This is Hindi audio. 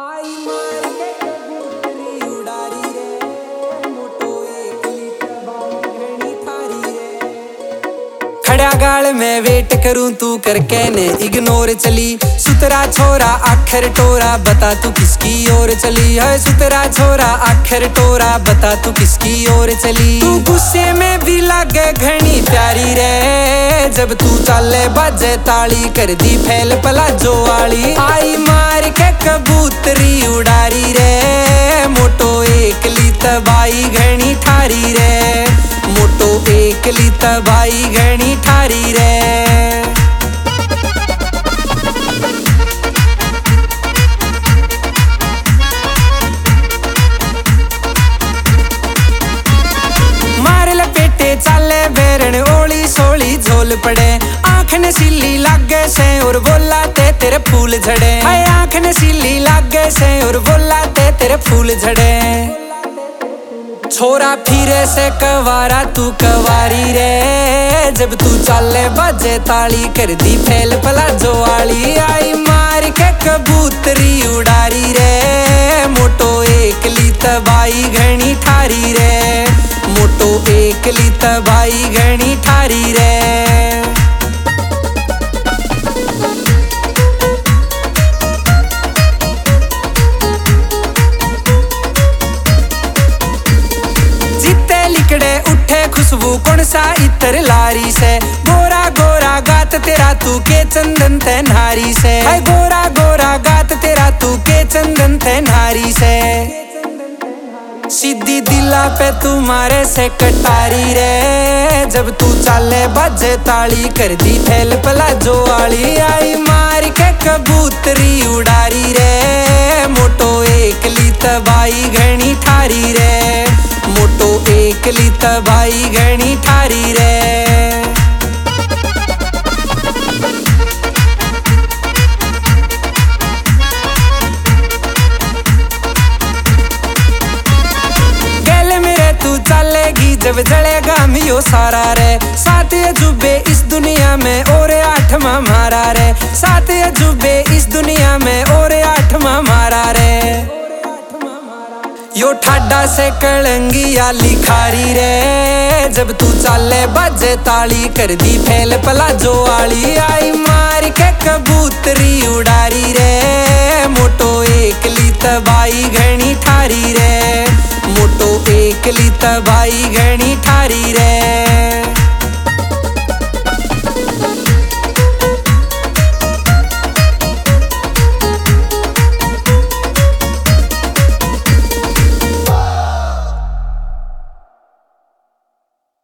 आई मार के कबूतरी उड़ारी रे, मोटो एक लीटर बाल घनी थारी रे। खड़ा गाल में वेट करूं तू करके ने इग्नोर चली। सुतरा छोरा आखिर टोरा बता तू किसकी ओर चली है। सुतरा छोरा आखिर टोरा बता तू किसकी ओर चली। तू गुस्से में भी लागे घनी प्यारी रे, जब तू चाले बाजे ताली कर दी फैल पला जो वाली। आई मार के कबूतरी उड़ारी रे, मोटो एक ली तबाई घनी ठारी रे, मोटो एक ली तबाई घनी ठारी रे। मार लपेटे चाले बेरन ओली सोली झोल पड़े। आँख नशीली लागे से और बोला ते तेरे फूल झड़े। हाय आँख नशीली लागे से और बोला ते तेरे फूल झड़े। छोरा फिरे से कवारा तू कवारी रे, जब तू चाले बाजे ताली कर दी फैल पला जो वाली। आई मार के कबूतरी उड़ारी रे, मोटो एक ली तबाई घनी ठारी रे, मोटो एक ली तबाई घनी ठारी रे। उठे खुशबू कौन सा इतर लारी से। गोरा गोरा गात तेरा तू के चंदन ते नारी से। हाय गोरा गोरा गात तेरा तू के चंदन ते नारी से। सीधी दिला पे तुम्हारे से कटारी रे, जब तू चाले बाजे ताली कर दी फैल पला जो वाली। आई मार के कबूतरी उड़ारी रे, मोटो एक ली तबाई घनी ठारी रे, मोटो एक ली तबाई घनी ठारी रे। गले मेरे तू चलेगी जब जलेगा मियो सारा रे। सात अजूबे इस दुनिया में और आठवां मारा रे, सात अजूबे इस दुनिया में और आठवां मारा रे। यो ठाडा से कलंगिया लिखारी रे, जब तू चाले बाजे ताली कर दी फैल पला जो वाली। आई मार के कबूतरी उड़ारी रे, मोटो एक ली तबाई घनी ठारी रे, मोटो एक ली तबाई घनी ठारी रे।